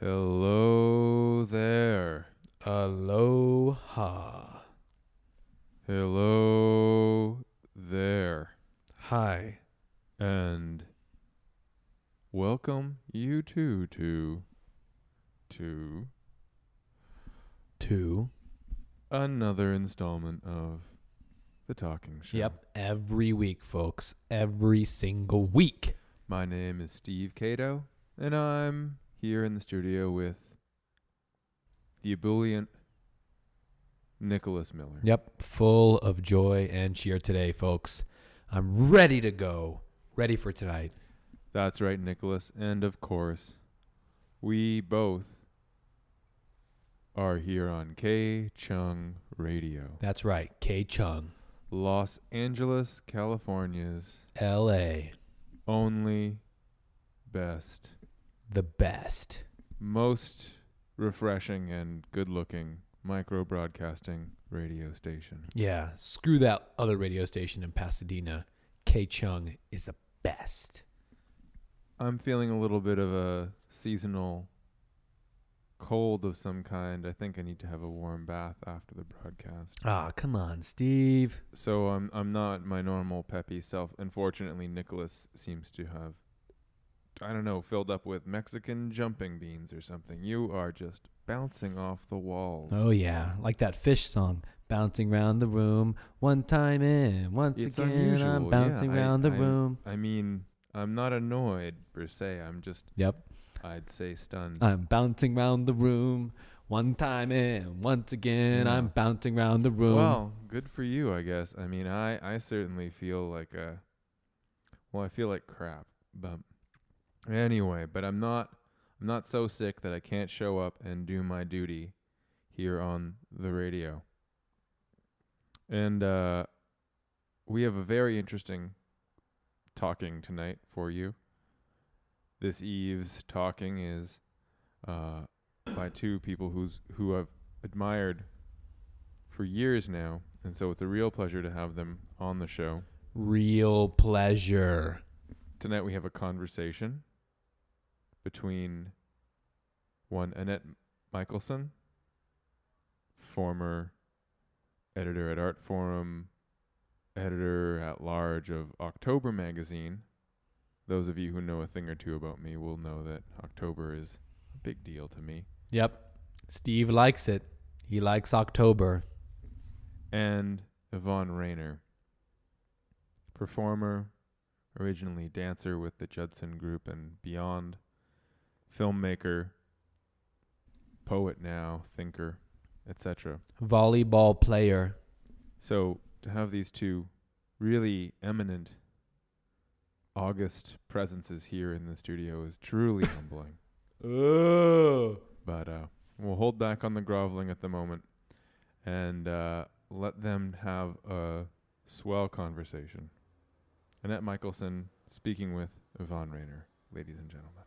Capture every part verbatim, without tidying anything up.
Hello there. Aloha. Hello there. Hi. And welcome you two to to To. another installment of The Talking Show. Yep. Every week, folks. Every single week. My name is Steve Cato, and I'm here in the studio with the ebullient Nicholas Miller. Yep. Full of joy and cheer today, folks. I'm ready to go. Ready for tonight. That's right, Nicholas. And of course, we both are here on K Chung Radio. That's right. K Chung. Los Angeles, California's L A. only best, The best. most refreshing and good-looking micro-broadcasting radio station. Yeah. Screw that other radio station in Pasadena. K Chung is the best. I'm feeling a little bit of a seasonal cold of some kind. I think I need to have a warm bath after the broadcast. Ah, come on, Steve. So I'm I'm not my normal peppy self. Unfortunately, Nicholas seems to have, I don't know, filled up with Mexican jumping beans or something. You are just bouncing off the walls. Oh, yeah. Like that Fish song. Bouncing round the room. One time in. Once It's again, unusual. I'm bouncing yeah, round I, the I, room. I mean, I'm not annoyed per se. I'm just, Yep. I'd say stunned. I'm bouncing round the room. One time in. Once again, Yeah. I'm bouncing round the room. Well, good for you, I guess. I mean, I, I certainly feel like a, well, I feel like crap. But anyway, but I'm not, I'm not so sick that I can't show up and do my duty here on the radio. And uh, we have a very interesting talking tonight for you. This Eve's talking is uh, by two people who's who I've admired for years now, and so it's a real pleasure to have them on the show. Real pleasure. Tonight we have a conversation between one Annette Michelson, former editor at Art Forum, editor at large of October magazine. Those of you who know a thing or two about me will know that October is a big deal to me. Yep. Steve likes it. He likes October. And Yvonne Rainer, performer, originally dancer with the Judson Group and beyond, filmmaker, poet now, thinker, et cetera. Volleyball player. So to have these two really eminent August presences here in the studio is truly humbling. Oh. But uh, we'll hold back on the groveling at the moment and uh, let them have a swell conversation. Annette Michelson speaking with Yvonne Rainer, ladies and gentlemen.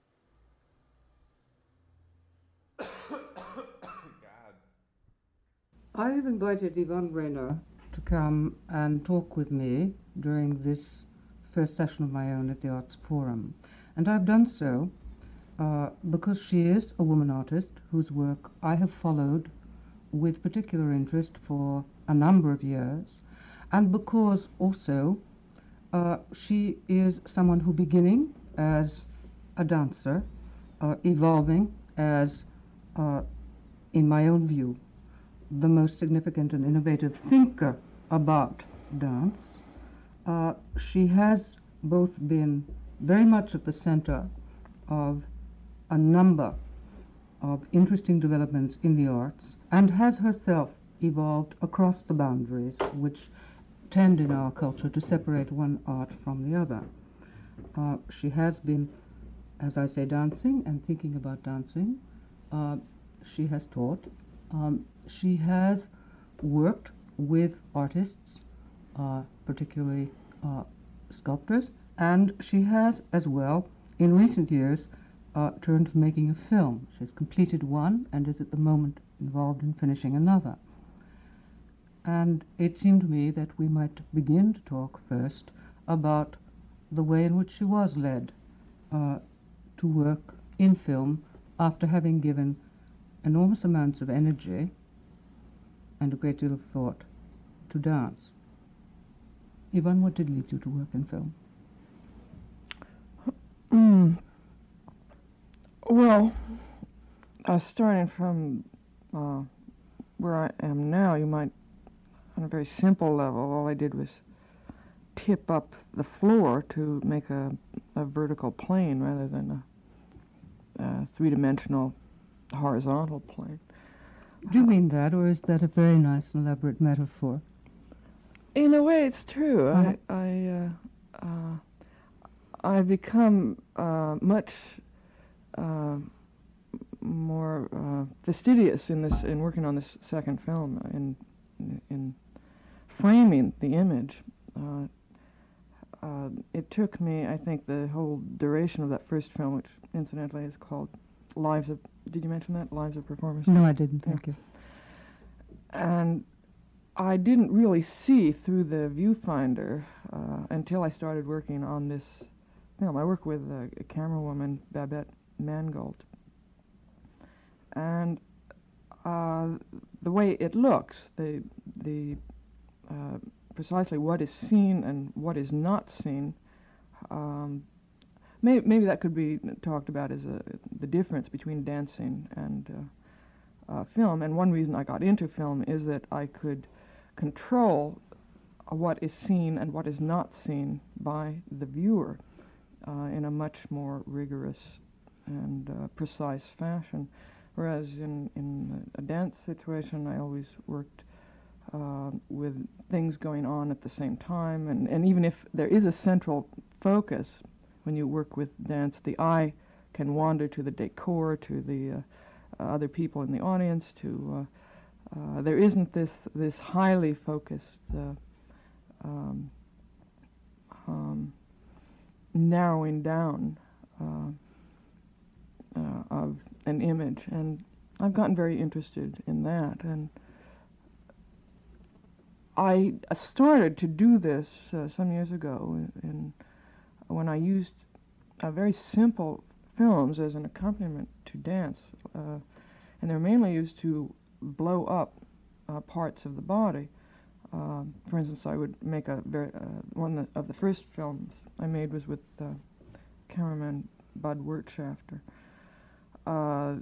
I have invited Yvonne Rainer to come and talk with me during this first session of my own at the Arts Forum. And I've done so uh, because she is a woman artist whose work I have followed with particular interest for a number of years, and because also uh, she is someone who, beginning as a dancer, uh, evolving as, uh, in my own view, the most significant and innovative thinker about dance, uh, she has both been very much at the center of a number of interesting developments in the arts and has herself evolved across the boundaries which tend in our culture to separate one art from the other. Uh, she has been, as I say, dancing and thinking about dancing. Uh, she has taught. Um, she has worked with artists, uh, particularly uh, sculptors, and she has as well, in recent years, uh, turned to making a film. She's completed one and is at the moment involved in finishing another. And it seemed to me that we might begin to talk first about the way in which she was led uh, to work in film after having given enormous amounts of energy and a great deal of thought to dance. Yvonne, what did lead you to work in film? Mm. Well, uh, starting from uh, where I am now, you might, on a very simple level, all I did was tip up the floor to make a, a vertical plane rather than a, a three-dimensional horizontal plane. Do you mean that, or is that a very nice and elaborate metaphor? In a way, it's true. Uh-huh. I, I, uh, uh, I've become uh, much uh, more uh, fastidious in this, in working on this second film, in in framing the image. Uh, uh, it took me, I think, the whole duration of that first film, which incidentally is called Lives of. Did you mention that? Lives of Performers? No, I didn't. Thank Yeah. you. And I didn't really see through the viewfinder uh, until I started working on this film. I work with a, a camera woman, Babette Mangold. And uh, the way it looks, the, the uh, precisely what is seen and what is not seen, um, may, maybe that could be talked about as a, the difference between dancing and uh, uh, film. And one reason I got into film is that I could control uh, what is seen and what is not seen by the viewer uh, in a much more rigorous and uh, precise fashion. Whereas in, in a dance situation, I always worked uh, with things going on at the same time. And, and even if there is a central focus, when you work with dance, the eye can wander to the decor, to the uh, uh, other people in the audience, to uh, uh, there isn't this, this highly focused uh, um, um, narrowing down uh, uh, of an image, and I've gotten very interested in that. And I started to do this uh, some years ago in, in when I used uh, very simple films as an accompaniment to dance, uh, and they're mainly used to blow up uh, parts of the body. Uh, for instance, I would make a very uh, one of the first films I made was with uh, cameraman Bud Wirtschafter. Uh,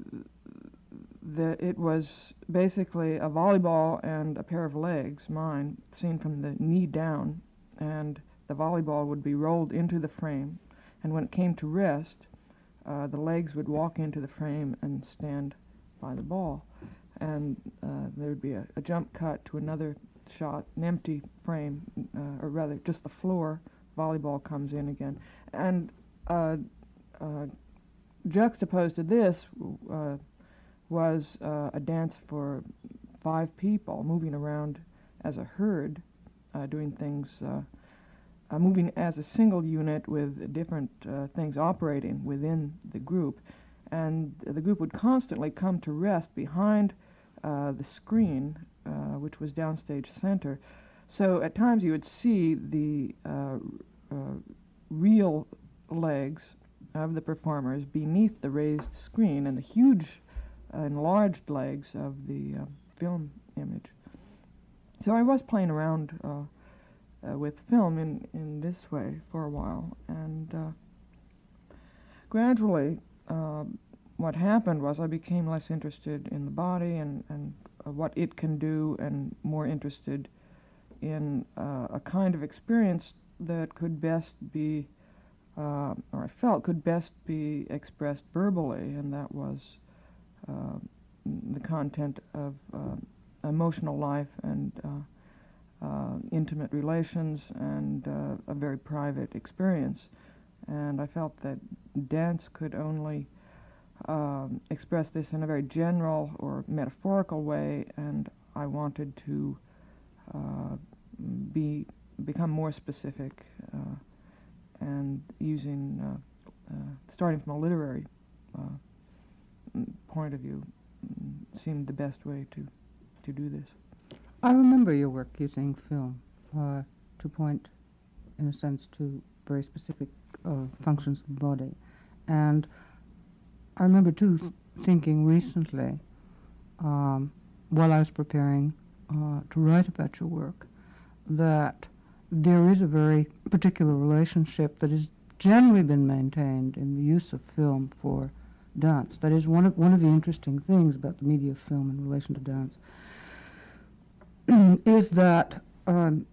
the, it was basically a volleyball and a pair of legs, mine, seen from the knee down, and the volleyball would be rolled into the frame, and when it came to rest, uh, the legs would walk into the frame and stand by the ball, and uh, there would be a, a jump cut to another shot, an empty frame, uh, or rather just the floor, volleyball comes in again, and uh, uh, juxtaposed to this uh, was uh, a dance for five people moving around as a herd, uh, doing things, uh, uh, moving as a single unit with different uh, things operating within the group. And the group would constantly come to rest behind uh, the screen, uh, which was downstage center. So at times you would see the uh, uh, real legs of the performers beneath the raised screen and the huge uh, enlarged legs of the uh, film image. So I was playing around uh, uh, with film in, in this way for a while, and uh, gradually uh, what happened was I became less interested in the body and, and uh, what it can do, and more interested in uh, a kind of experience that could best be Uh, or I felt could best be expressed verbally, and that was uh, the content of uh, emotional life and uh, uh, intimate relations and uh, a very private experience. And I felt that dance could only uh, express this in a very general or metaphorical way, and I wanted to uh, be become more specific. Uh, and using, uh, uh, starting from a literary uh, point of view, seemed the best way to, to do this. I remember your work using film uh, to point, in a sense, to very specific uh, functions of the body. And I remember, too, thinking recently, um, while I was preparing uh, to write about your work, that there is a very particular relationship that has generally been maintained in the use of film for dance. That is one of one of the interesting things about the media of film in relation to dance is that um,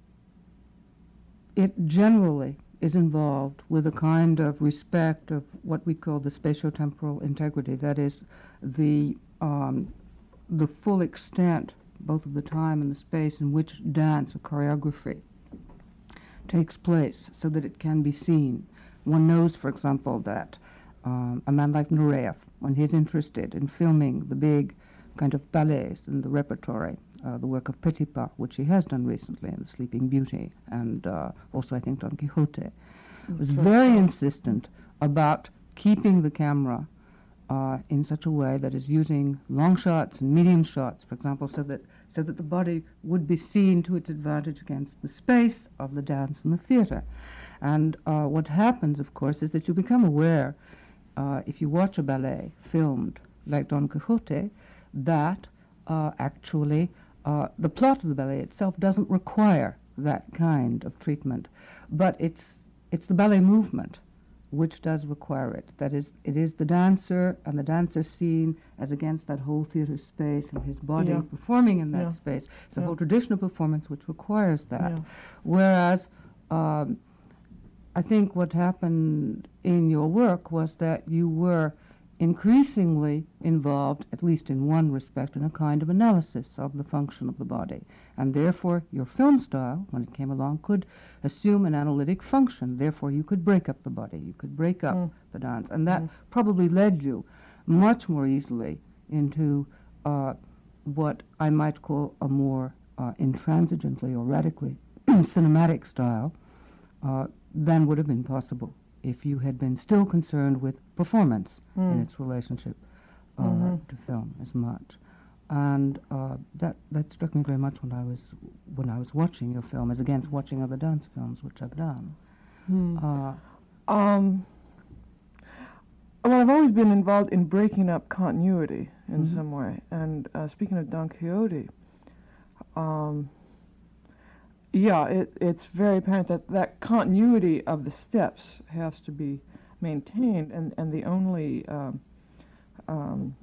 it generally is involved with a kind of respect of what we call the spatiotemporal integrity. That is the um, the full extent, both of the time and the space in which dance or choreography takes place, so that it can be seen. One knows, for example, that um, a man like Nureyev, when he's interested in filming the big kind of ballets in the repertory, uh, the work of Petipa, which he has done recently in The Sleeping Beauty, and uh, also I think Don Quixote, was very insistent about keeping the camera uh, in such a way that is using long shots and medium shots, for example, so that so that the body would be seen to its advantage against the space of the dance and the theater. And uh, what happens, of course, is that you become aware, uh, if you watch a ballet filmed like Don Quixote, that uh, actually uh, the plot of the ballet itself doesn't require that kind of treatment, but it's it's the ballet movement which does require it. That is, it is the dancer and the dancer seen as against that whole theater space and his body Yeah. performing in that Yeah. space. It's a Yeah. whole traditional performance which requires that. Yeah. Whereas um, I think what happened in your work was that you were increasingly involved, at least in one respect, in a kind of analysis of the function of the body. And therefore, your film style, when it came along, could assume an analytic function. Therefore, you could break up the body, you could break up Mm. the dance. And that Mm. probably led you much more easily into uh, what I might call a more uh, intransigently or radically cinematic style uh, than would have been possible if you had been still concerned with performance in Mm. its relationship uh, Mhm. to film as much. And uh, that that struck me very much when I was when I was watching your film, as against watching other dance films, which I've done. Hmm. Uh, Um, well, I've always been involved in breaking up continuity in Mhm. some way. And uh, speaking of Don Quixote, um, yeah, it, it's very apparent that that continuity of the steps has to be maintained, and, and the only um, um,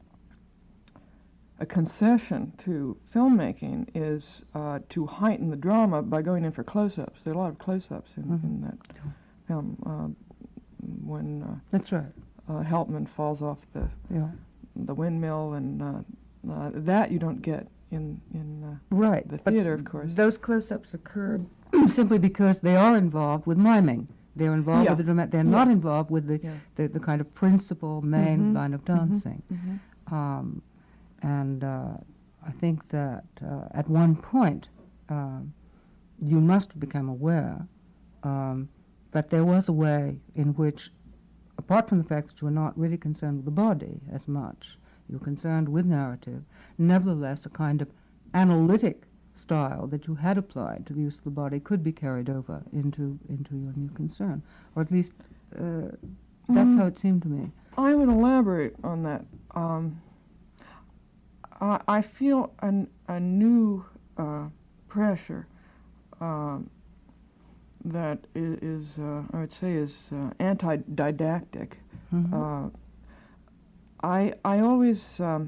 a concession to filmmaking is uh, to heighten the drama by going in for close-ups. There are a lot of close-ups in, Mhm. in that film uh, when uh, that's right. uh, Helpman falls off the Yeah. the windmill, and uh, uh, that you don't get in in uh, Right. the but theater, of course. Those close-ups occur simply because they are involved with miming. They're involved Yeah. with the drama. They're Yeah. not involved with the, Yeah. the, the kind of principal main Mhm. line of Mhm. dancing. Mhm. Um, and uh, I think that uh, at one point um, you must become aware um, that there was a way in which, apart from the fact that you were not really concerned with the body as much, you were concerned with narrative, nevertheless a kind of analytic style that you had applied to the use of the body could be carried over into into your new concern, or at least uh, that's Mm. how it seemed to me. I would elaborate on that. Um, I, I feel an, a new uh, pressure um, that is, is uh, I would say, is uh, anti-didactic. Mhm. Uh, I I always um,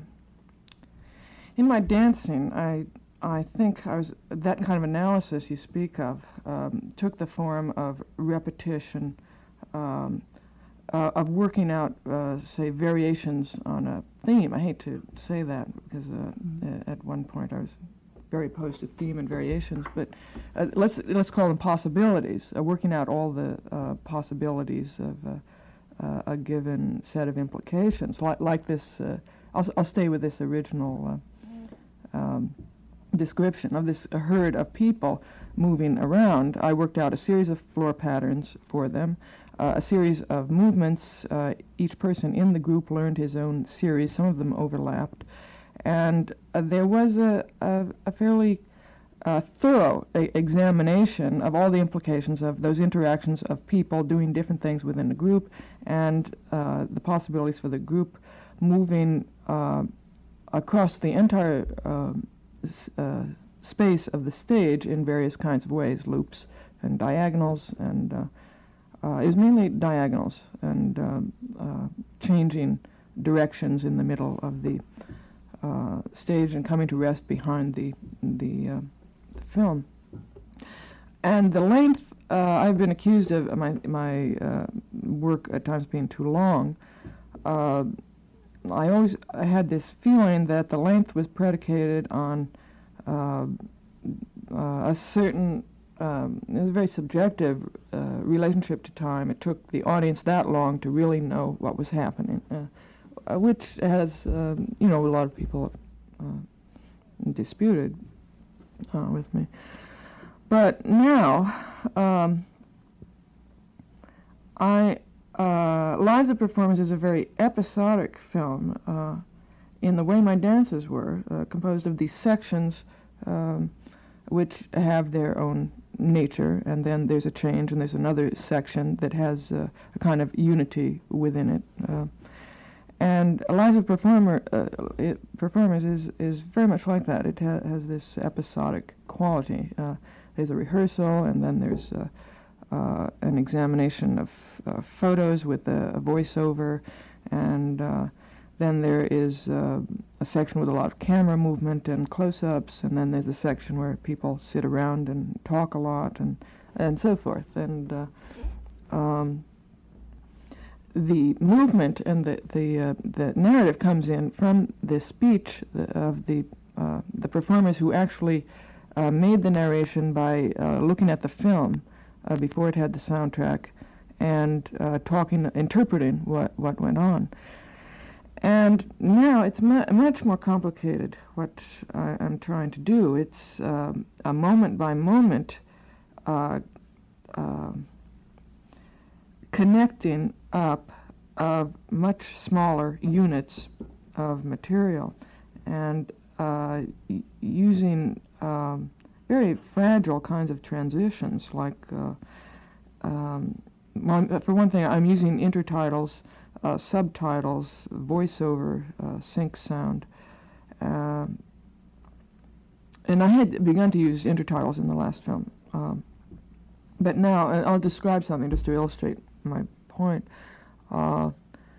in my dancing I I think I was that kind of analysis you speak of um, took the form of repetition, um, uh, of working out uh, say variations on a theme. I hate to say that because uh, Mhm. a- at one point I was very opposed to theme and variations, but uh, let's let's call them possibilities. Uh, working out all the uh, possibilities of uh, uh, a given set of implications, like like this. Uh, I'll I'll stay with this original uh, um, description of this herd of people moving around. I worked out a series of floor patterns for them, uh, a series of movements. Uh, each person in the group learned his own series. Some of them overlapped. And uh, there was a, a, a fairly uh, thorough a- examination of all the implications of those interactions of people doing different things within the group, and uh, the possibilities for the group moving uh, across the entire uh, s- uh, space of the stage in various kinds of ways, loops and diagonals, and uh, uh, it was mainly diagonals and um, uh, changing directions in the middle of the uh, stage and coming to rest behind the the, uh, the film. And the length, uh, I've been accused of my my uh, work at times being too long. Uh, I always I had this feeling that the length was predicated on uh, uh, a certain, um, it was a very subjective uh, relationship to time. It took the audience that long to really know what was happening, uh, uh, which has, um, you know, a lot of people uh, disputed uh, with me. But now, um, I uh, Lives of Performance is a very episodic film uh, in the way my dances were, uh, composed of these sections um, which have their own nature, and then there's a change, and there's another section that has uh, a kind of unity within it. Uh, and Lives of Performer, uh, it, Performers is, is very much like that. It ha- has this episodic quality. Uh, there's a rehearsal, and then there's uh, uh, an examination of uh, photos with a, a voiceover, and uh, then there is uh, a section with a lot of camera movement and close-ups, and then there's a section where people sit around and talk a lot, and and so forth. And uh, um, the movement and the the uh, the narrative comes in from the speech of the uh, the performers who actually uh, made the narration by uh, looking at the film uh, before it had the soundtrack, and uh, talking, interpreting what what went on. And now it's mu- much more complicated, what I, I'm trying to do. It's um, a moment-by-moment uh, uh, connecting up of much smaller units of material, and uh, y- using um, very fragile kinds of transitions, like, uh, um, one, for one thing, I'm using intertitles, Uh, subtitles, voiceover, uh, sync sound. Uh, and I had begun to use intertitles in the last film. Um, but now, uh, I'll describe something just to illustrate my point. Uh,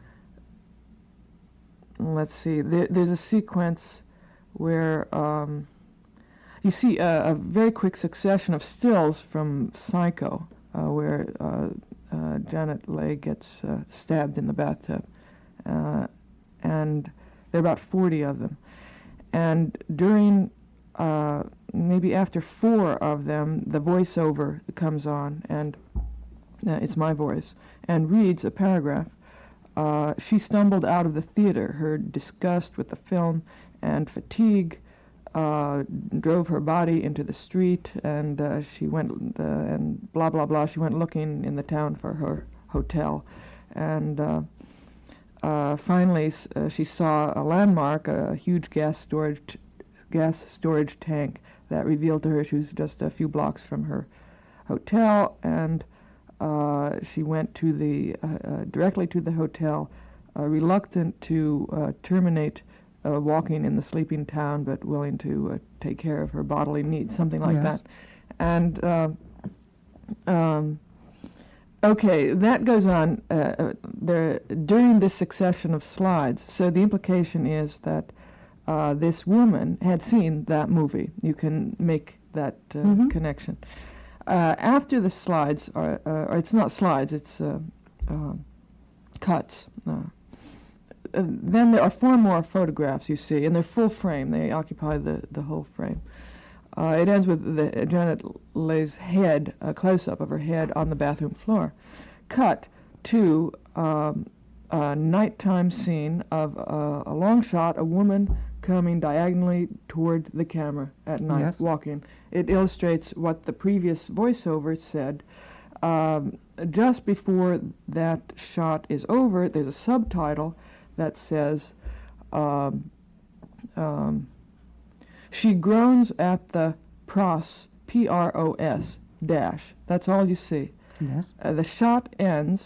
let's see, there, there's a sequence where um, you see a, a very quick succession of stills from Psycho, uh, where uh, Uh, Janet Leigh gets uh, stabbed in the bathtub, uh, and there are about forty of them. And during, uh, maybe after four of them, the voiceover comes on, and uh, it's my voice, and reads a paragraph. Uh, she stumbled out of the theater. Her disgust with the film and fatigue Uh, drove her body into the street, and uh, she went, uh, and blah, blah, blah, she went looking in the town for her hotel. And uh, uh, finally uh, she saw a landmark, a huge gas storage, t- gas storage tank that revealed to her she was just a few blocks from her hotel, and uh, she went to the, uh, uh, directly to the hotel, uh, reluctant to uh, terminate Uh, walking in the sleeping town, but willing to uh, take care of her bodily needs, something like Yes. that. And uh, um, okay, that goes on uh, uh, there during this succession of slides. So the implication is that uh, this woman had seen that movie. You can make that uh, Mhm. connection. Uh, after the slides are, uh, or it's not slides, it's uh, uh, cuts. Uh, Uh, then there are four more photographs you see, and they're full frame. They occupy the, the whole frame. Uh, it ends with the, uh, Janet Leigh's head, a close-up of her head on the bathroom floor. Cut to um, a nighttime scene of uh, a long shot, a woman coming diagonally toward the camera at night, Yes. walking. It illustrates what the previous voiceover said. Um, just before that shot is over, there's a subtitle that says, um, um, she groans at the pros, P R O S, dash. That's all you see. Yes. Uh, the shot ends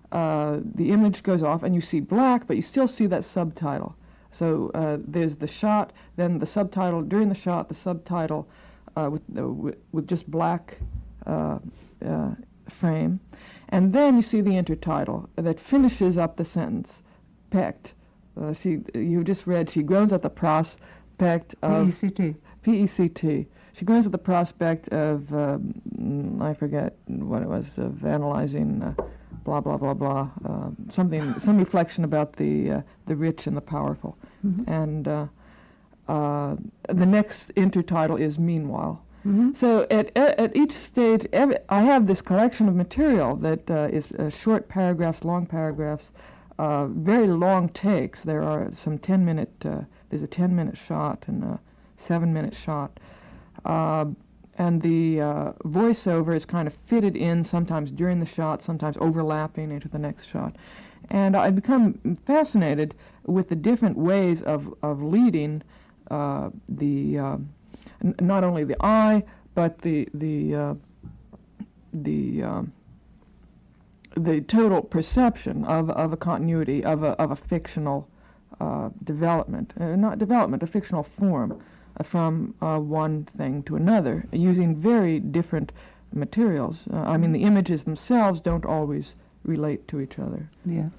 uh, the image goes off and you see black, but you still see that subtitle. So uh, there's the shot, then the subtitle, during the shot, the subtitle uh, with, uh, with, with just black uh, uh, frame. And then you see the intertitle that finishes up the sentence, pecked. Uh, she, you just read, she groans at the prospect of... P E C T. P E C T. She groans at the prospect of, um, I forget what it was, of analyzing uh, blah, blah, blah, blah, uh, something, some reflection about the uh, the rich and the powerful. Mm-hmm. And uh, uh, the next intertitle is Meanwhile. Mm-hmm. So at at each stage, every, I have this collection of material that uh, is uh, short paragraphs, long paragraphs, uh, very long takes. There are some ten-minute, uh, there's a ten-minute shot and a seven-minute shot. Uh, and the uh, voiceover is kind of fitted in sometimes during the shot, sometimes overlapping into the next shot. And I become fascinated with the different ways of, of leading uh, the... Uh, N- not only the eye, but the the uh, the um, the total perception of, of a continuity of a of a fictional uh, development, uh, not development, a fictional form, uh, from uh, one thing to another, using very different materials. Uh, I mean, the images themselves don't always relate to each other. Yes.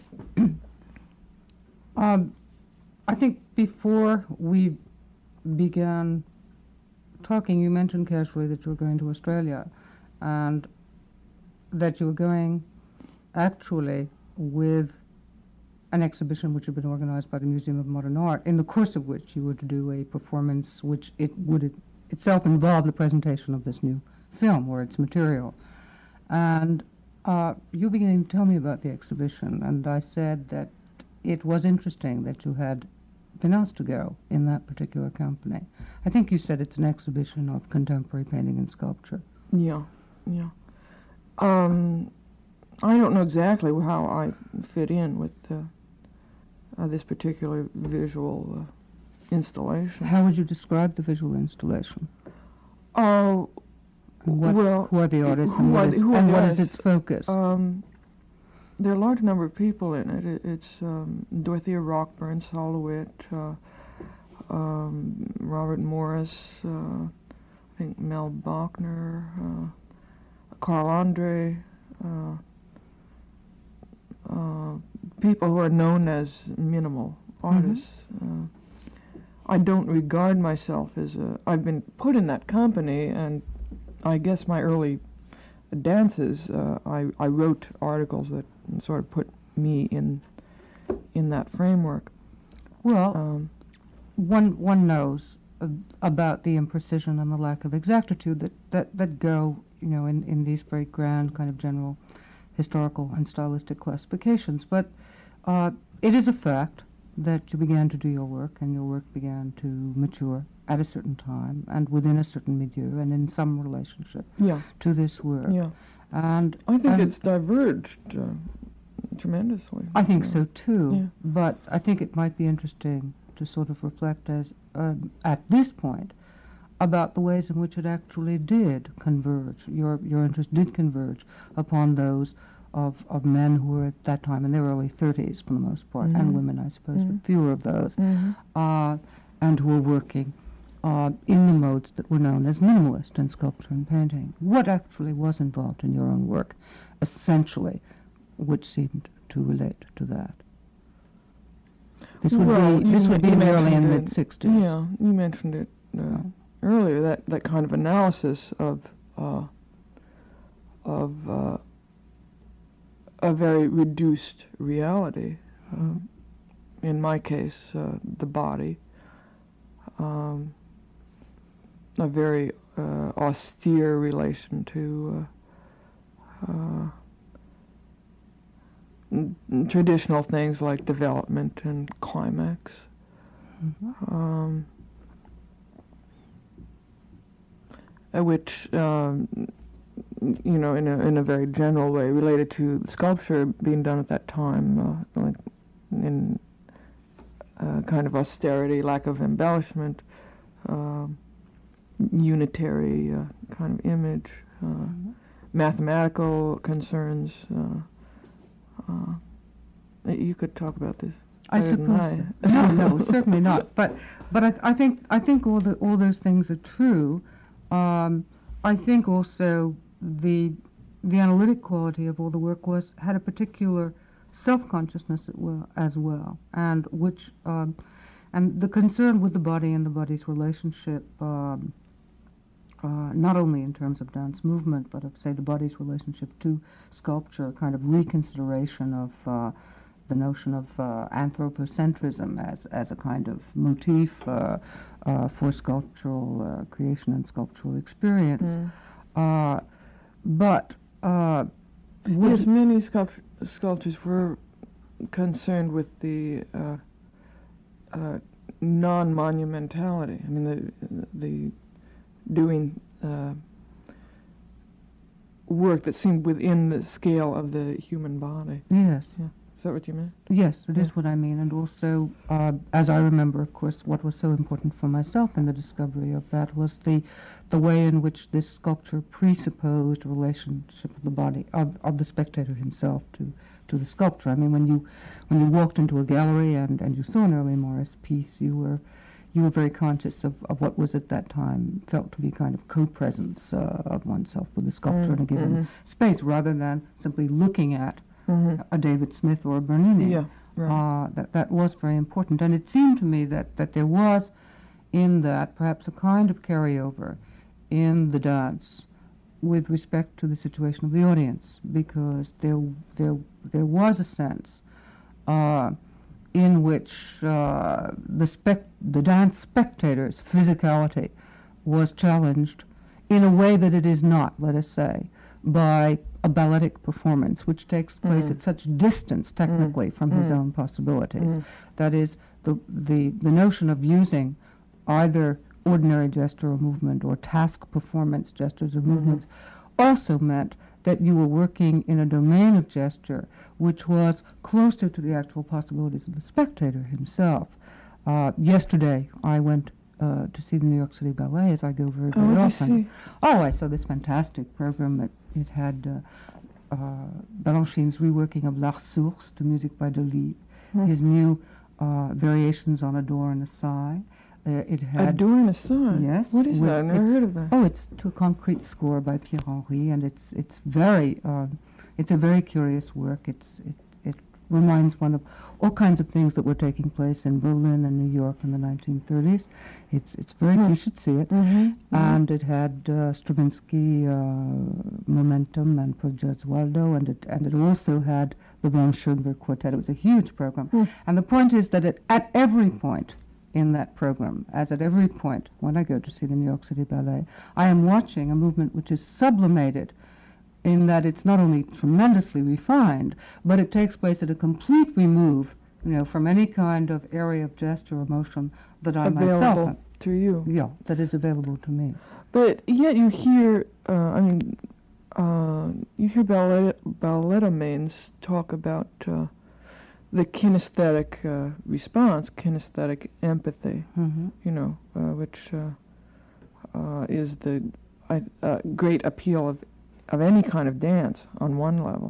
um, I think before we began talking, you mentioned casually that you were going to Australia, and that you were going actually with an exhibition which had been organized by the Museum of Modern Art, in the course of which you were to do a performance which it would it itself involve the presentation of this new film or its material. And uh, you began to tell me about the exhibition, and I said that it was interesting that you had been asked to go in that particular company. I think you said it's an exhibition of contemporary painting and sculpture. Yeah, yeah. Um, I don't know exactly how I fit in with uh, uh, this particular visual uh, installation. How would you describe the visual installation? Oh, What, well, who are the artists and who what are is, the- who are and the what is artists? its focus? Um, there are a large number of people in it. it it's um, Dorothea Rockburn, Sol LeWitt, uh, um, Robert Morris, uh, I think Mel Bachner, uh, Carl Andre, uh, uh, people who are known as minimal artists. Uh, I don't regard myself as a... I've been put in that company, and I guess my early dances, uh, I, I wrote articles that sort of put me in in that framework. Well, Um, one one knows uh, about the imprecision and the lack of exactitude that, that, that go, you know, in, in these very grand kind of general historical and stylistic classifications. But uh, it is a fact that you began to do your work, and your work began to mature at a certain time and within a certain milieu and in some relationship yeah, to this work. yeah. And I think and it's diverged uh, tremendously. I think Yeah. so too. Yeah. But I think it might be interesting to sort of reflect as um, at this point about the ways in which it actually did converge. Your your interest did converge upon those of of men who were at that time in their early thirties for the most part, Mhm. and women, I suppose, Mhm. but fewer of those, Mhm. uh, and who were working uh, in the modes that were known as minimalist in sculpture and painting. What actually was involved in your own work, essentially, which seemed to relate to that? This would Well, be you this men- would be you in the early and mentioned it. mid sixties. Yeah, you mentioned it uh, Oh. earlier. That that kind of analysis of uh, of uh, a very reduced reality. Uh, in my case, uh, the body. Um, a very uh, austere relation to uh, uh, n- n- traditional things like development and climax. Mhm. Um, uh, which, um, n- you know, in a in a very general way, related to sculpture being done at that time, uh, like in uh, kind of austerity, lack of embellishment, um, unitary uh, kind of image, uh, Mhm. mathematical concerns, uh, you could talk about this. I better than suppose so. No, no, certainly not. But but I, I think I think all the all those things are true. Um, I think also the the analytic quality of all the work was had a particular self-consciousness as well, as well and which um, and the concern with the body and the body's relationship. Um, Uh, not only in terms of dance movement, but of, say, the body's relationship to sculpture, a kind of reconsideration of uh, the notion of uh, anthropocentrism as, as a kind of motif uh, uh, for sculptural uh, creation and sculptural experience. Mm. Uh, but uh, yes, many sculpt- sculptors were concerned with the uh, uh, non-monumentality. I mean, the the doing uh, work that seemed within the scale of the human body. Yes. Yeah. Is that what you meant? Yes, it Yeah. is what I mean. And also, uh, as I remember, of course, what was so important for myself in the discovery of that was the the way in which this sculpture presupposed a relationship of the body, of, of the spectator himself to, to the sculpture. I mean, when you when you walked into a gallery and, and you saw an early Morris piece, you were you were very conscious of, of what was at that time felt to be kind of co-presence uh, of oneself with the sculpture Mm, in a given mhm. space, rather than simply looking at Mm-hmm. a David Smith or a Bernini. Yeah, right. Uh, that, that was very important. And it seemed to me that, that there was in that perhaps a kind of carryover in the dance with respect to the situation of the audience, because there, there, there was a sense uh, in which uh, the, spec- the dance spectator's physicality was challenged in a way that it is not, let us say, by a balletic performance, which takes place Mm. at such distance technically from his Mm. own possibilities. Mm. That is, the, the, the notion of using either ordinary gesture or movement or task performance gestures or Mm-hmm. movements also meant that you were working in a domain of gesture which was closer to the actual possibilities of the spectator himself. Uh, yesterday, I went uh, to see the New York City Ballet, as I go very, Oh, very what did often. you see? Oh, I saw this fantastic program. It, it had uh, uh, Balanchine's reworking of La Source to music by Delibes, Hmm. his new uh, variations on A Door and a Sigh. Uh, it A had door and a sign? Yes, What is with- that? I've never it's- heard of that. Oh, it's to a concrete score by Pierre Henry, and it's it's very um, it's a very curious work. It's it it reminds one of all kinds of things that were taking place in Berlin and New York in the nineteen thirties. It's it's very Hmm. you should see it. Mm-hmm. And it had uh, Stravinsky uh, Momentum and Pro Gesualdo, and it and it also had the Von Schoenberg Quartet. It was a huge program. Hmm. And the point is that it, at every point in that program, as at every point when I go to see the New York City Ballet, I am watching a movement which is sublimated in that it's not only tremendously refined, but it takes place at a complete remove, you know, from any kind of area of gesture or motion that I myself Available am, to you. yeah, that is available to me. But yet you hear, uh, I mean, uh, you hear ballet, ballettomanes talk about uh, the kinesthetic uh, response, kinesthetic empathy, Mm-hmm. you know, uh, which uh, uh, is the I, uh, great appeal of, of any kind of dance on one level.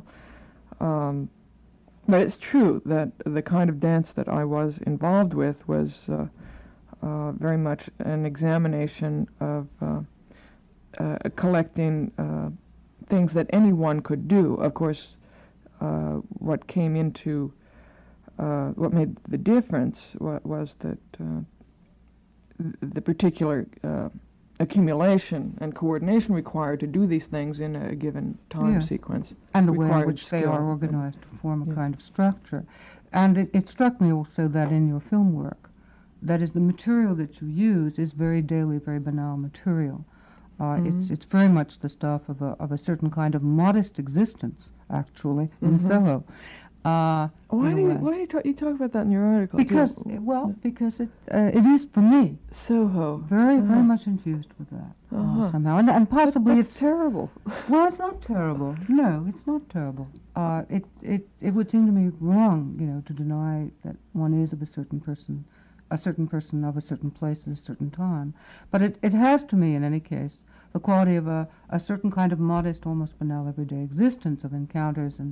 Um, but it's true that the kind of dance that I was involved with was uh, uh, very much an examination of uh, uh, collecting uh, things that anyone could do. Of course, uh, what came into uh, what made the difference wa- was that uh, th- the particular uh, accumulation and coordination required to do these things in a given time Yes. sequence. And the way in required which they skill. are organized to form a Yeah. kind of structure. And it, it struck me also that in your film work, that is, the material that you use is very daily, very banal material. Uh, It's Mhm. it's very much the stuff of a of a certain kind of modest existence, actually, in Mhm. Soho. Uh, Why in do a you way. why do you talk, you talk about that in your article? Because Yeah. well, because it uh, it is for me Soho. very very Uh-huh. much infused with that uh, Uh-huh. somehow, and, and possibly That's it's terrible. well, it's not terrible. No, it's not terrible. Uh, it, it, it would seem to me wrong, you know, to deny that one is of a certain person, a certain person of a certain place at a certain time. But it, it has to me, in any case, the quality of a, a certain kind of modest, almost banal everyday existence of encounters and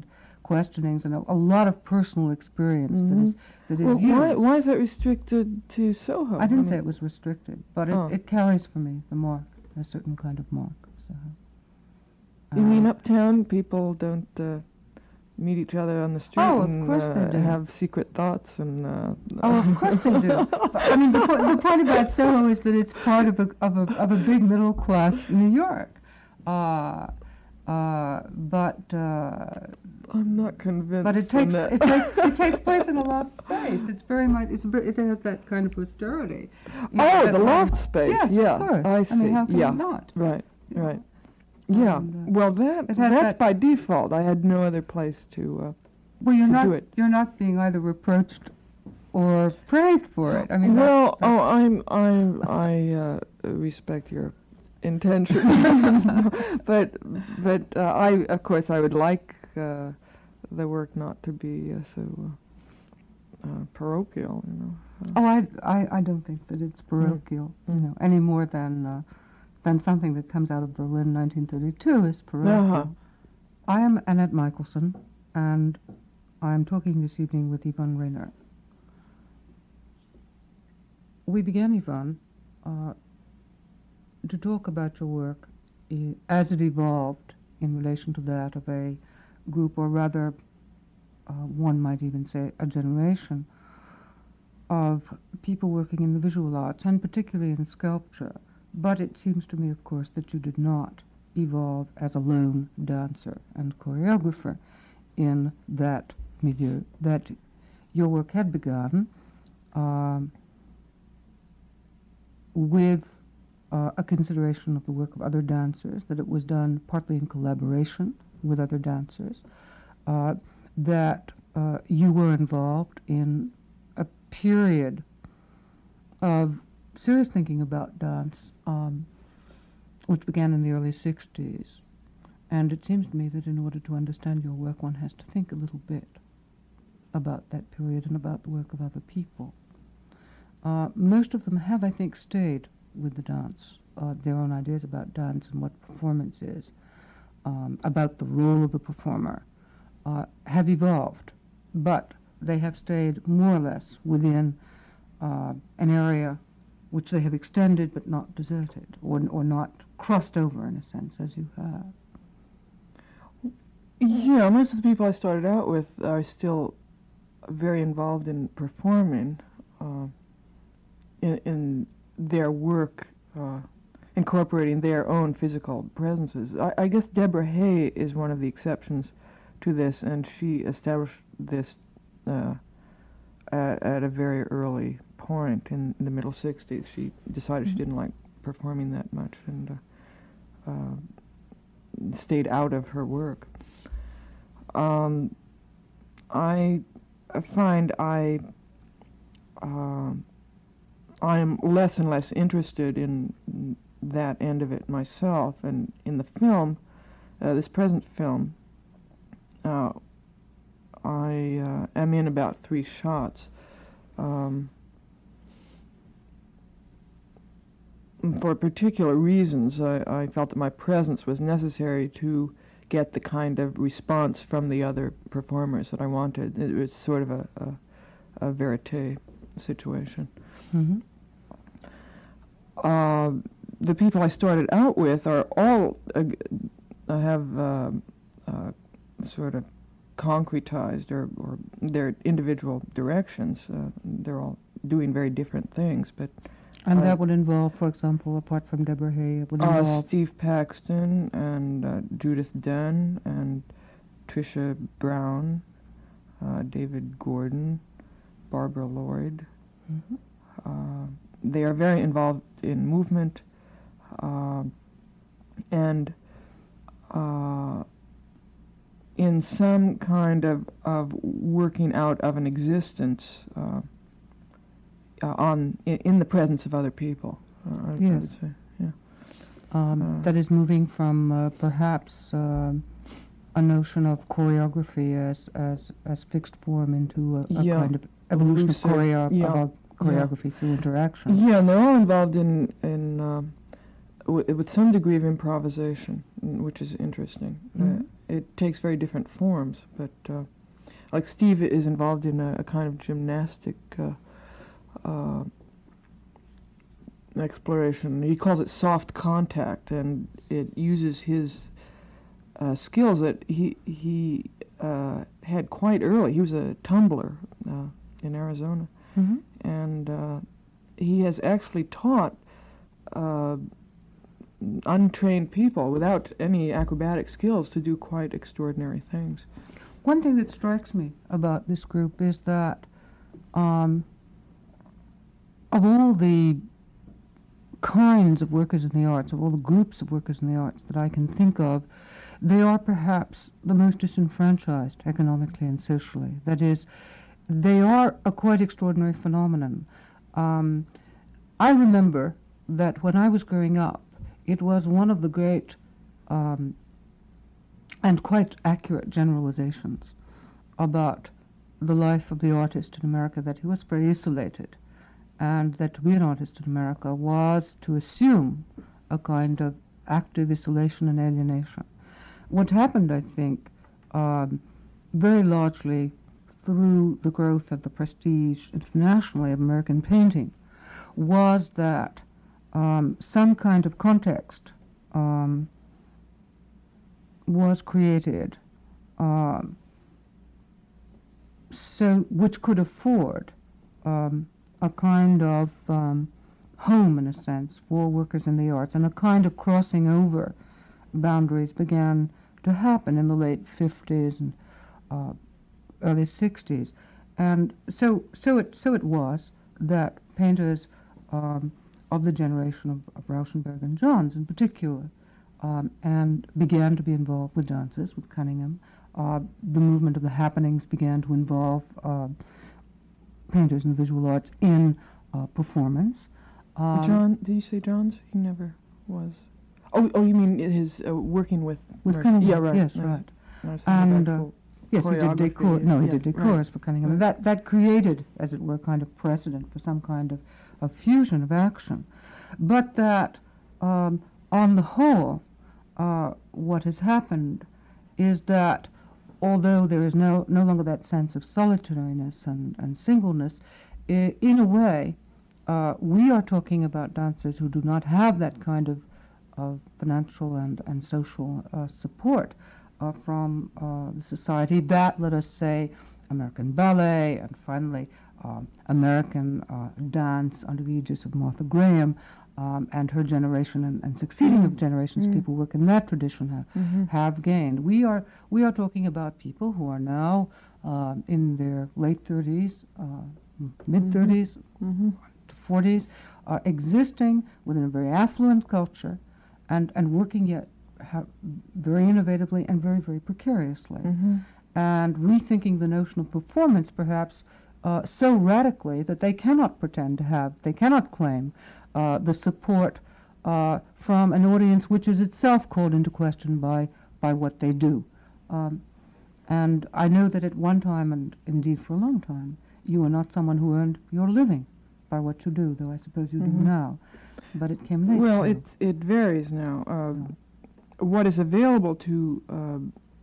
questionings and a, a lot of personal experience Mhm. that is that is Well, used. why, why is that restricted to Soho? I didn't say mean- it was restricted, but it, Oh. it carries for me the mark, a certain kind of mark. So, You mean uh, uptown people don't uh, meet each other on the street Oh, of and course they uh, do. have secret thoughts and? Uh, Oh, of course they do. But, I mean, the, po- the point about Soho is that it's part of a of a of a big middle class New York. Uh, uh, but uh, I'm not convinced. but it on takes that. it takes it takes place in a loft space. It's very much it's, ver- it has that kind of austerity. You know, Oh, that the kind loft of- space. Yes, yeah, of course. I see. I mean, how can yeah, it not? right, Yeah. right. Yeah. And, uh, well, that it has that's that- by default. I had no other place to. Uh, Well, you're to not do it. you're not being either reproached or praised for it. I mean, that's- well, that's- oh, I'm I'm I uh, respect your intention, but but uh, I of course I would like uh, the work not to be uh, so uh, uh, parochial, you know. Uh, Oh, I, I, I don't think that it's parochial, you Mm. know, any more than uh, than something that comes out of Berlin, nineteen thirty-two, is parochial. Uh-huh. I am Annette Michelson, and I am talking this evening with Yvonne Rainer. We began, Yvonne, uh, to talk about your work i- as it evolved in relation to that of a group, or rather, uh, one might even say a generation, of people working in the visual arts, and particularly in sculpture. But it seems to me, of course, that you did not evolve as a lone dancer and choreographer in that milieu, that your work had begun um, with uh, a consideration of the work of other dancers, that it was done partly in collaboration with other dancers, uh, that uh, you were involved in a period of serious thinking about dance, um, which began in the early sixties. And it seems to me that in order to understand your work, one has to think a little bit about that period and about the work of other people. Uh, most of them have, I think, stayed with the dance, uh, their own ideas about dance and what performance is, um, about the role of the performer, uh, have evolved, but they have stayed more or less within uh, an area which they have extended but not deserted, or, or not crossed over, in a sense, as you have. Yeah, most of the people I started out with are still very involved in performing, uh, in, in their work, uh, incorporating their own physical presences. I, I guess Deborah Hay is one of the exceptions to this, and she established this uh, at, at a very early point in, in the middle sixties. She decided she didn't like performing that much and uh, uh, stayed out of her work. Um, I find I uh, I'm less and less interested in that end of it myself, and in the film, uh, this present film, uh, I uh, am in about three shots. Um, for particular reasons, I, I felt that my presence was necessary to get the kind of response from the other performers that I wanted. It was sort of a, a, a verite situation. Mm-hmm. Uh, the people I started out with are all uh, have uh, uh, sort of concretized or, or their individual directions. Uh, they're all doing very different things, but And Uh, that would involve, for example, apart from Deborah Hay, it would uh, involve... Steve Paxton and uh, Judith Dunn and Tricia Brown, uh, David Gordon, Barbara Lloyd. Mhm. Uh, they are very involved in movement uh, and uh, in some kind of, of working out of an existence uh, uh, on in, in the presence of other people. Uh, I- I would Yes. say, yeah. Um, Uh, that is moving from uh, perhaps um, a notion of choreography as as, as fixed form into a, a Yeah. kind of evolution Lucid, of choreo- yeah, about choreography through interaction. Yeah, and they're all involved in in um, w- with some degree of improvisation, mm, which is interesting. Mhm. Uh, it takes very different forms. But uh, like Steve is involved in a, a kind of gymnastic uh, uh, exploration. He calls it soft contact, and it uses his uh, skills that he he uh, had quite early. He was a tumbler uh, in Arizona, Mm-hmm. and uh, he has actually taught uh, untrained people without any acrobatic skills to do quite extraordinary things. One thing that strikes me about this group is that um, of all the kinds of workers in the arts, of all the groups of workers in the arts that I can think of, they are perhaps the most disenfranchised economically and socially. That is, they are a quite extraordinary phenomenon. Um, I remember that when I was growing up, it was one of the great um, and quite accurate generalizations about the life of the artist in America, that he was very isolated, and that to be an artist in America was to assume a kind of active isolation and alienation. What happened, I think, um, very largely through the growth of the prestige internationally of American painting, was that um, some kind of context um, was created um, so which could afford um, a kind of um, home, in a sense, for workers in the arts, and a kind of crossing over boundaries began to happen in the late fifties and uh, early sixties. And so so it so it was that painters um, of the generation of, of Rauschenberg and Johns in particular um, and began to be involved with dances, with Cunningham. Uh, the movement of the happenings began to involve uh, painters and visual arts in uh, performance. Um, John, did you say Johns? He never was. Oh, oh, you mean his uh, working with with Merc- Cunningham, Yeah, right. yes, no, right. no, it's And, the uh, actual Yes, he did choreography, decor. No, he yeah, did right. decors for Cunningham. And Right. that, that created, as it were, kind of precedent for some kind of, of fusion of action. But that, um, on the whole, uh, what has happened is that although there is no, no longer that sense of solitariness and, and singleness, I- in a way, uh, we are talking about dancers who do not have that kind of, of financial and, and social uh, support uh, from uh, the society that, let us say, American ballet and finally um, American uh, dance under the aegis of Martha Graham um, and her generation and, and succeeding of generations of Mm. people who work in that tradition have, Mhm. have gained. We are we are talking about people who are now um, in their late thirties, uh, mid thirties, Mhm. to forties, uh, existing within a very affluent culture, and and working yet ha- very innovatively and very very precariously, Mhm. and rethinking the notion of performance perhaps uh, so radically that they cannot pretend to have, they cannot claim uh, the support uh, from an audience which is itself called into question by by what they do. Um, and I know that at one time, and indeed for a long time, you were not someone who earned your living by what you do, though I suppose you Mhm. do now. But it came late. Well, for you. it it varies now. Uh, Yeah. What is available to uh,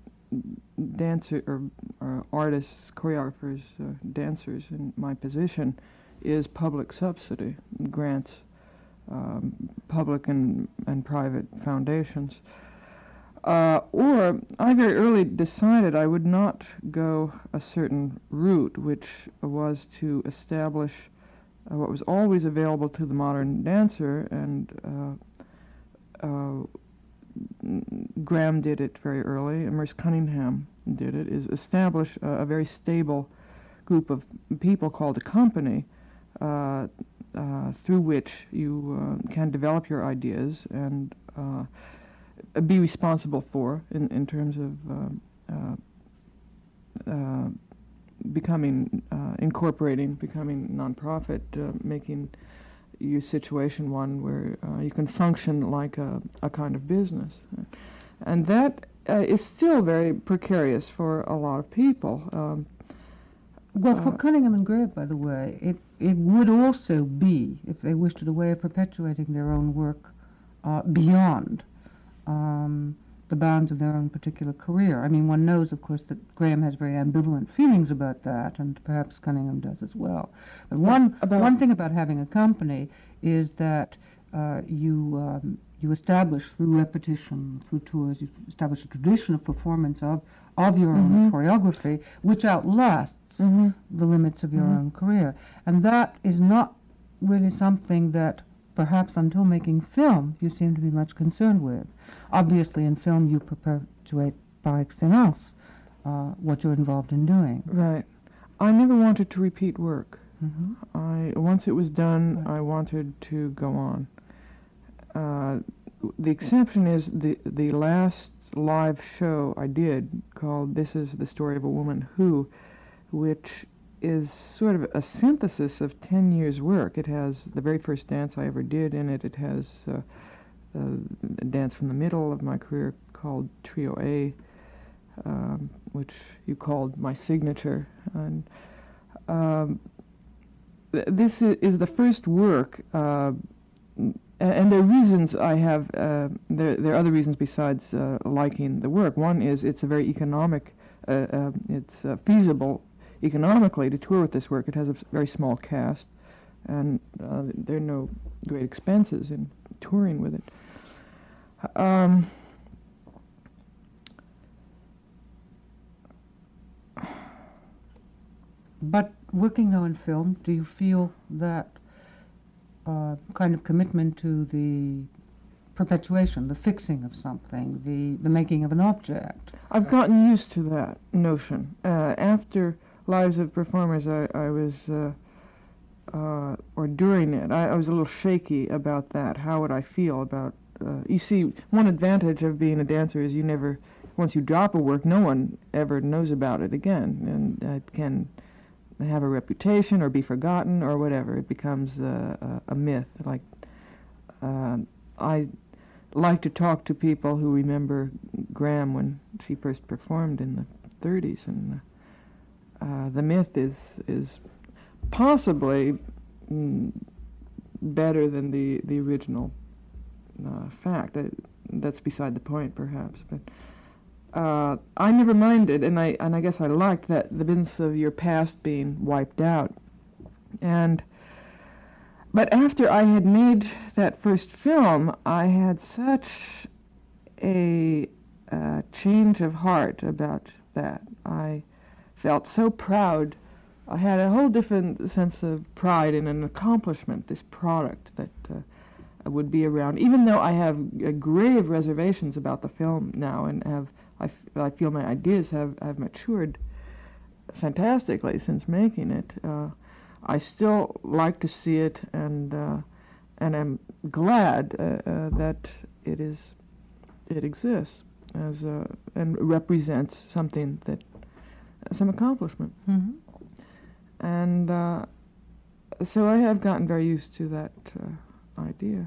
dancer or, or artists, choreographers, uh, dancers in my position is public subsidy, grants, um, public and, and private foundations. Uh, or I very early decided I would not go a certain route, which was to establish uh, what was always available to the modern dancer, and uh, uh, Graham did it very early, and Merce Cunningham did it, is establish a, a very stable group of people called a company, uh, uh, through which you uh, can develop your ideas and uh, be responsible for in, in terms of uh, uh, uh, becoming, uh, incorporating, becoming nonprofit, uh, making your situation one where uh, you can function like a, a kind of business. And that uh, is still very precarious for a lot of people. Um, Well, for uh, Cunningham and Gray, by the way, it, it would also be, if they wished it, a way of perpetuating their own work uh, beyond um, the bounds of their own particular career. I mean, one knows, of course, that Graham has very ambivalent feelings about that, and perhaps Cunningham does as well. But one About- one thing about having a company is that uh, you um, you establish through repetition, through tours, you establish a tradition of performance of of your own Mhm. choreography, which outlasts Mhm. the limits of your Mhm. own career. And that is not really something that perhaps until making film you seem to be much concerned with. Obviously in film you perpetuate par excellence uh, what you're involved in doing. Right. I never wanted to repeat work. Mm-hmm. I once it was done, Right. I wanted to go on. Uh, the exception is the the last live show I did, called "This Is the Story of a Woman Who," which is sort of a synthesis of ten years' work. It has the very first dance I ever did in it. It has uh, a dance from the middle of my career called Trio A, um, which you called my signature. And um, th- this is, is the first work, uh, n- and there are reasons I have, uh, there, there are other reasons besides uh, liking the work. One is it's a very economic, uh, uh, it's uh, feasible economically to tour with this work. It has a s- very small cast, and uh, there are no great expenses in touring with it. Um, But working now in film, do you feel that uh, kind of commitment to the perpetuation, the fixing of something, the, the making of an object? I've gotten used to that notion. Uh, after Lives of Performers, I, I was, uh, uh, or during it, I, I was a little shaky about that. How would I feel about, uh, you see, one advantage of being a dancer is you never, once you drop a work, no one ever knows about it again, and it can have a reputation or be forgotten or whatever. It becomes a, a, a myth. Like, uh, I like to talk to people who remember Graham when she first performed in the thirties, and uh, the myth is is possibly mm, better than the the original uh, fact. That, that's beside the point, perhaps. But uh, I never minded, and I and I guess I liked that the business of your past being wiped out, and. But after I had made that first film, I had such a uh, change of heart about that. I felt so proud. I had a whole different sense of pride in an accomplishment, this product that uh, would be around. Even though I have uh, grave reservations about the film now, and have I, f- I feel my ideas have, have matured fantastically since making it. Uh, I still like to see it, and uh, and I'm glad uh, uh, that it is it exists as a, and represents something that some accomplishment. Mm-hmm. And uh, so I have gotten very used to that uh, idea.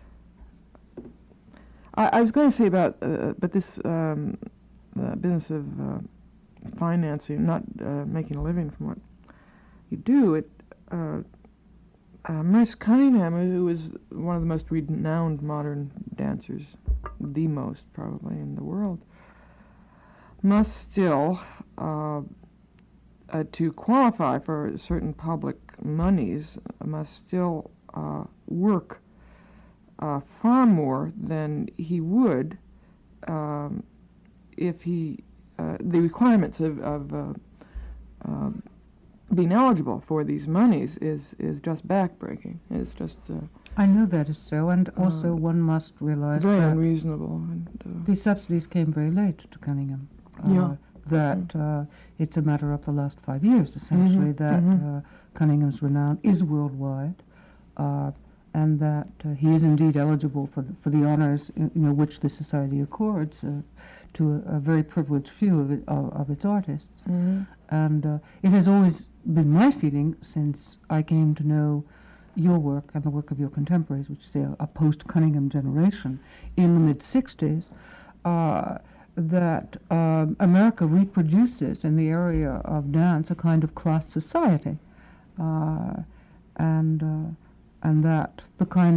I, I was going to say about, uh, but this um, uh, business of uh, financing, not uh, making a living from what you do, it. Uh, uh, Merce Cunningham, who is one of the most renowned modern dancers, the most probably in the world, must still, uh, uh, to qualify for certain public monies, must still uh, work uh, far more than he would um, if he, uh, the requirements of, of uh, uh, being eligible for these monies is, is just backbreaking. It's just uh, I know that is so, and also Uh, one must realize very that unreasonable. And, uh, these subsidies came very late to Cunningham. Uh, Yeah. That uh, it's a matter of the last five years, essentially, Mhm, that mhm. uh, Cunningham's renown is worldwide, uh, and that uh, he is indeed eligible for the, for the honors, you know, which the society accords uh, to a, a very privileged few of, it, of, of its artists. mhm. And uh, it has always been my feeling since I came to know your work and the work of your contemporaries, which is a, a post-Cunningham generation, in the mid-sixties, uh, that um, America reproduces in the area of dance a kind of class society, uh, and uh, and that the kind of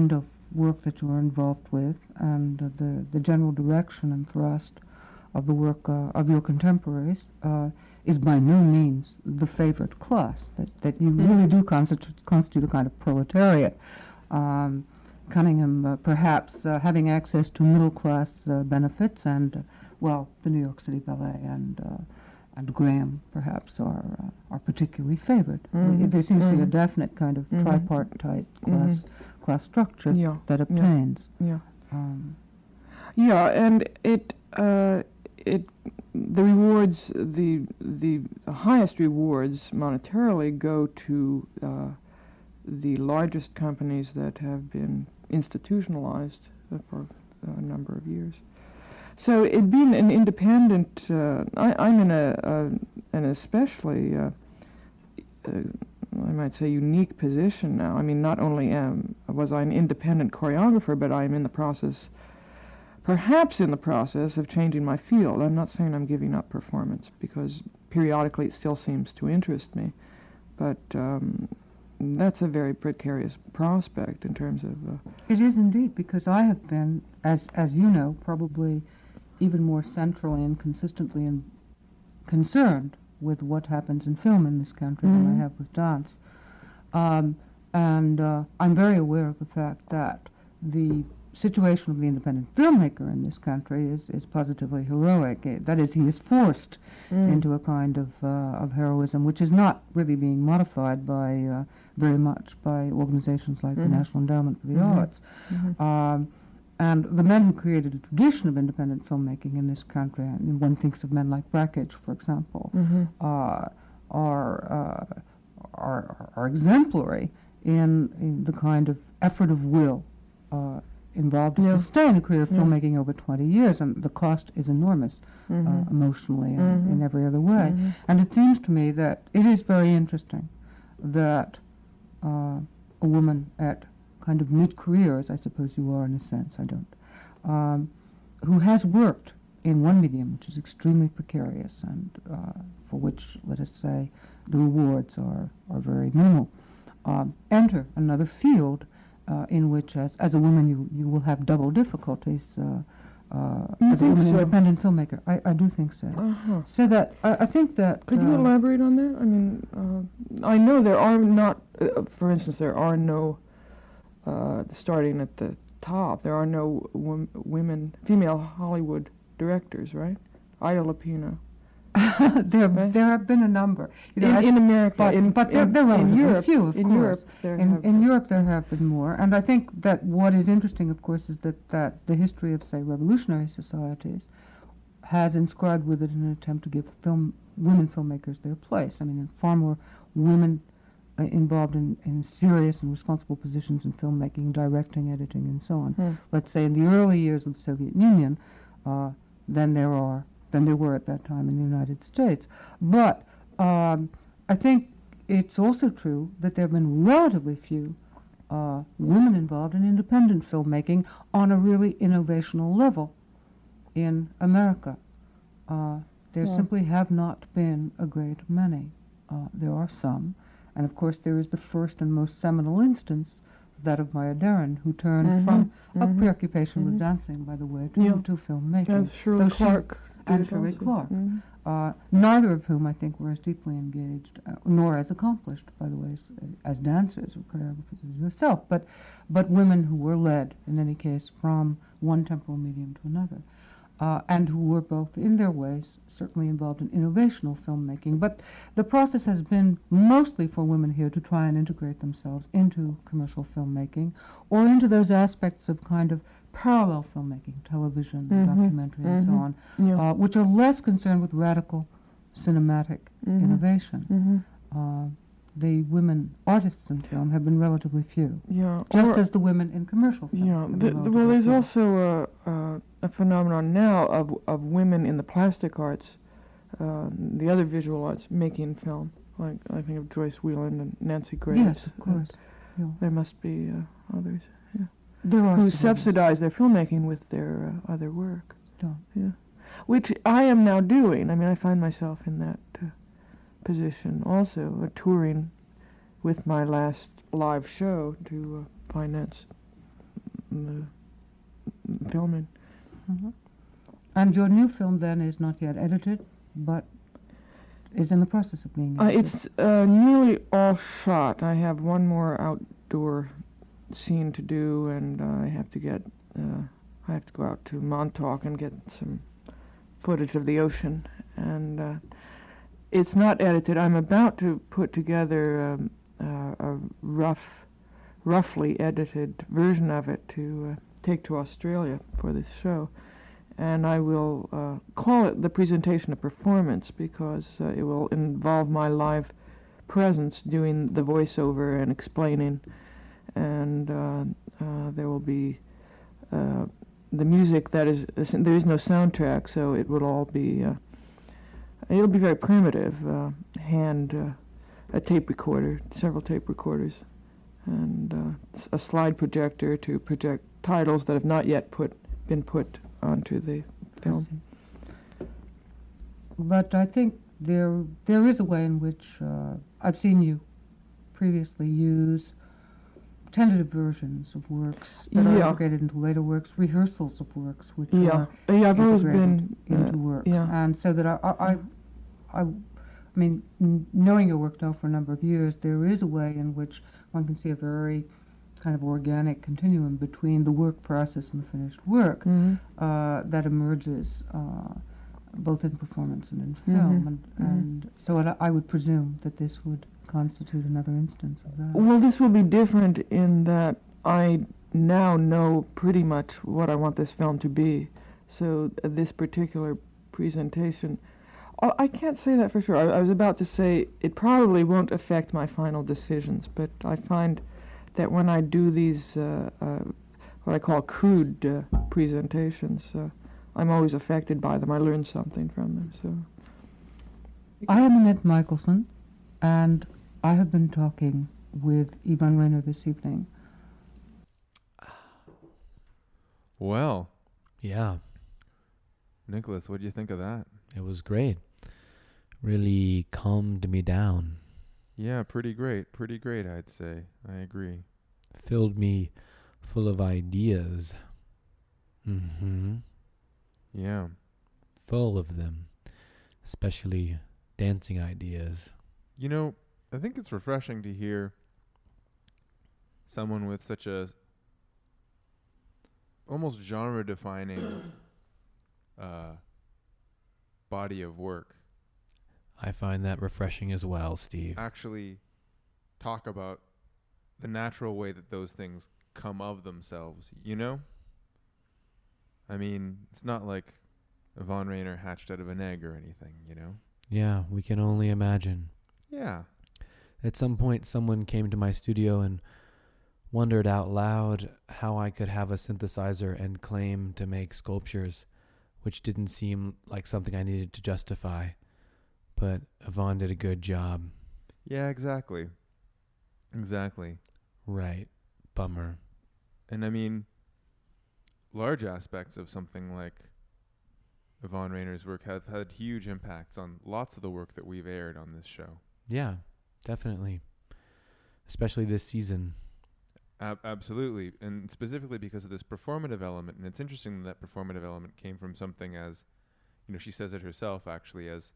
work that you are involved with and uh, the, the general direction and thrust of the work uh, of your contemporaries uh, is by no means the favorite class, that, that you Mm. really do constitute, constitute a kind of proletariat. Um, Cunningham uh, perhaps uh, having access to middle-class uh, benefits and, uh, well, the New York City Ballet and uh, and Graham perhaps are uh, are particularly favored. Mhm. There seems to be a Mhm. definite kind of Mhm. tripartite class class structure Yeah. that Yeah. obtains. Yeah. Um, Yeah, and it uh, it the rewards the the highest rewards monetarily go to uh, the largest companies that have been institutionalized uh, for a number of years. So it being an independent, uh, I, I'm in a, a an especially uh, uh, I might say unique position now. I mean, not only am was I an independent choreographer, but I'm in the process. Perhaps in the process of changing my field. I'm not saying I'm giving up performance because periodically it still seems to interest me, but um, that's a very precarious prospect in terms of. Uh, It is indeed, because I have been, as as you know, probably even more centrally and consistently in, concerned with what happens in film in this country than Mhm. I have with dance. Um, and uh, I'm very aware of the fact that the situation of the independent filmmaker in this country is, is positively heroic. Eh, That is, he is forced mm. into a kind of uh, of heroism, which is not really being modified by uh, very much by organizations like the Mhm. National Endowment for the Mhm. Arts. Mhm. Um, and the men who created a tradition of independent filmmaking in this country, and one thinks of men like Brakhage, for example, Mhm. uh, are, uh, are are exemplary in, in the kind of effort of will uh, involved to Yeah. sustain a career of Yeah. filmmaking over twenty years, and the cost is enormous uh, Mhm. emotionally and Mhm. in every other way. Mhm. And it seems to me that it is very interesting that uh, a woman at kind of mid-career, as I suppose you are in a sense, I don't, um, who has worked in one medium, which is extremely precarious and uh, for which, let us say, the rewards are, are very minimal, um, enter another field uh, in which, as, as a woman, you, you will have double difficulties uh, uh, You as a think woman so? independent filmmaker. I, I do think so. Uh-huh. So that, I, I think that... Could you uh, elaborate on that? I mean, uh, I know there are not, uh, for instance, there are no, uh, starting at the top, there are no wom- women, female Hollywood directors, right? Ida Lupino. there, Right. there have been a number. You know, in, as- in America, but, in, but they're, in, they're in relatively Europe, few, of in course. Europe, there in, have in Europe, there have been more, and I think that what is interesting, of course, is that, that the history of, say, revolutionary societies has inscribed with it an attempt to give film women filmmakers their place. I mean, far more women uh, involved in, in serious and responsible positions in filmmaking, directing, editing, and so on. Hmm. Let's say in the early years of the Soviet Union, uh, than there are than there were at that time in the United States. But um, I think it's also true that there have been relatively few uh, women involved in independent filmmaking on a really innovational level in America. Uh, there Yeah. simply have not been a great many. Uh, there are some, and of course there is the first and most seminal instance, that of Maya Deren, who turned Mhm, from a mhm, preoccupation mhm. with dancing, by the way, to, Yeah. to filmmaking. That's Shirley Though she- Clark. did and it Shirley also. Clark. Mhm. Uh, neither of whom I think were as deeply engaged, uh, nor as accomplished, by the way, as, as dancers or choreographers as yourself, but, but women who were led, in any case, from one temporal medium to another, uh, and who were both, in their ways, certainly involved in innovational filmmaking. But the process has been mostly for women here to try and integrate themselves into commercial filmmaking or into those aspects of kind of parallel filmmaking, television, Mhm, documentary, and so mhm. on, Yeah. uh, which are less concerned with radical cinematic Mhm. innovation. Mhm. Uh, the women artists in film have been relatively few, Yeah. just or- as the women in commercial film. Yeah, have been the, the, well, relatively there's few. also a, a, a phenomenon now of, of women in the plastic arts, uh, the other visual arts, making film. Like, I think of Joyce Whelan and Nancy Grace. Yes, of course. Yeah. There must be uh, others There are who some others. subsidize their filmmaking with their uh, other work. Yeah. Yeah. Which I am now doing. I mean, I find myself in that uh, position also, uh, touring with my last live show to uh, finance the filming. Mhm. And your new film then is not yet edited, but is in the process of being Uh, edited. it's uh, nearly all shot. I have one more outdoor scene to do, and uh, I have to get. Uh, I have to go out to Montauk and get some footage of the ocean, and uh, it's not edited. I'm about to put together um, uh, a rough, roughly edited version of it to uh, take to Australia for this show, and I will uh, call it the presentation of performance because uh, it will involve my live presence doing the voiceover and explaining, and uh, uh, there will be uh, the music that is, there is no soundtrack, so it will all be, uh, it'll be very primitive, uh, hand, uh, a tape recorder, several tape recorders, and uh, a slide projector to project titles that have not yet put been put onto the I film. see. But I think there there is a way in which uh, I've seen you previously use tentative versions of works that are Yeah. integrated into later works, rehearsals of works which Yeah, are Uh, yeah, I've always integrated been. into Uh, works, yeah. and so that I, I, I, I, I mean, n- knowing your work now for a number of years, there is a way in which one can see a very kind of organic continuum between the work process and the finished work mhm. uh, that emerges uh, both in performance and in film, Mhm, and, mhm. and so I, I would presume that this would constitute another instance of that. Well, this will be different in that I now know pretty much what I want this film to be. So uh, this particular presentation, oh, I can't say that for sure. I, I was about to say it probably won't affect my final decisions, but I find that when I do these, uh, uh, what I call crude uh, presentations, uh, I'm always affected by them. I learn something from them. So I am Annette Michelson, and I have been talking with Ivan Rayner this evening. Well, Yeah, Nicholas, what do you think of that? it was great. Really calmed me down. Yeah, pretty great. Pretty great, I'd say. I agree. Filled me full of ideas. Mm-hmm. Yeah. Full of them. Especially dancing ideas. You know, I think it's refreshing to hear someone with such a almost genre-defining uh, body of work I find that refreshing as well, Steve. actually talk about the natural way that those things come of themselves, you know? I mean, it's not like Yvonne Rainer hatched out of an egg or anything, you know? Yeah, we can only imagine. Yeah. At some point, someone came to my studio and wondered out loud how I could have a synthesizer and claim to make sculptures, which didn't seem like something I needed to justify. But Yvonne did a good job. Yeah, exactly. Exactly. Right. Bummer. And I mean, large aspects of something like Yvonne Rainer's work have had huge impacts on lots of the work that we've aired on this show. Yeah, definitely. Especially this season. Ab- absolutely. And specifically because of this performative element. And it's interesting that that performative element came from something as, you know, she says it herself actually as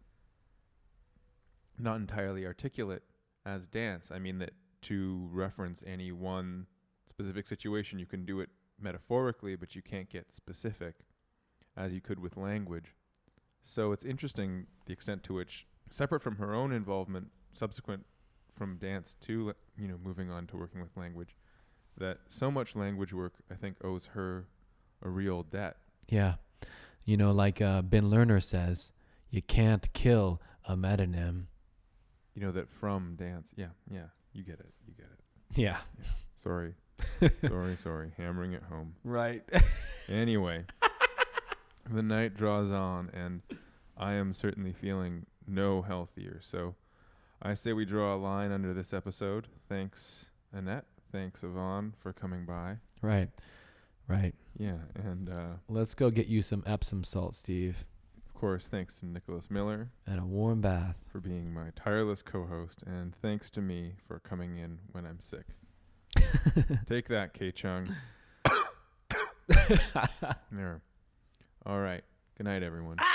not entirely articulate as dance. I mean that to reference any one specific situation, you can do it metaphorically, but you can't get specific as you could with language. So it's interesting the extent to which, separate from her own involvement, subsequent from dance to, you know, moving on to working with language, that so much language work, I think, owes her a real debt. Yeah. You know, like uh, Ben Lerner says, you can't kill a metonym. You know, that from dance. Yeah, yeah, you get it. You get it. Yeah. Sorry. sorry, sorry. Hammering it home. Right. Anyway, the night draws on, and I am certainly feeling no healthier. So I say we draw a line under this episode. Thanks, Annette. Thanks, Yvonne, for coming by. Right. Right. Yeah, and uh, Let's go get you some Epsom salt, Steve, of course, thanks to Nicholas Miller and a warm bath. for being my tireless co-host, and thanks to me for coming in when I'm sick. Take that, K Chung. There. All right. Good night, everyone.